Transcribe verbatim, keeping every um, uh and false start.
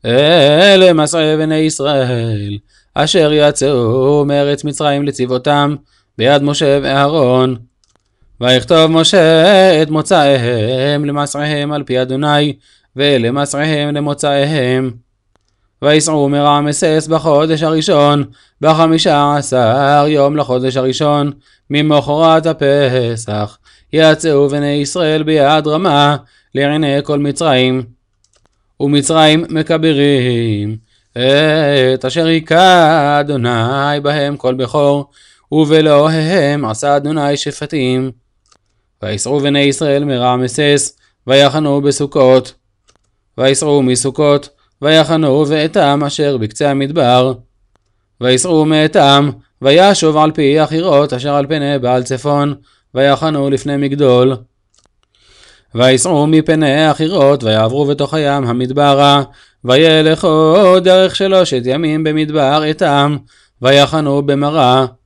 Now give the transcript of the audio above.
אלה מסעי בני ישראל, אשר יצאו מארץ מצרים לצבאותם, ביד משה ואהרון. ויכתוב משה את מוצאיהם למסעיהם על פי אדוני, ולמסעיהם למוצאיהם. ויסעו מרעמסס בחודש הראשון, בחמישה עשר יום לחודש הראשון, ממחרת הפסח, יצאו בני ישראל ביד רמה, לעיני כל מצרים. ומצרים מקברים את אשר היכה אדוני בהם כל בכור, ובאלוהיהם עשה אדוני שפטים. ויסעו בני ישראל מרעמסס, ויחנו בסוכות. ויסעו מסוכות, ויחנו באתם אשר בקצה המדבר. ויסעו מאתם, וישוב על פי החירות אשר על פני בעל צפון, ויחנו לפני מגדול. ויסעו מפני החירות, ויעברו בתוך הים המדברה, וילכו דרך שלושת ימים במדבר אתם, ויחנו במרה.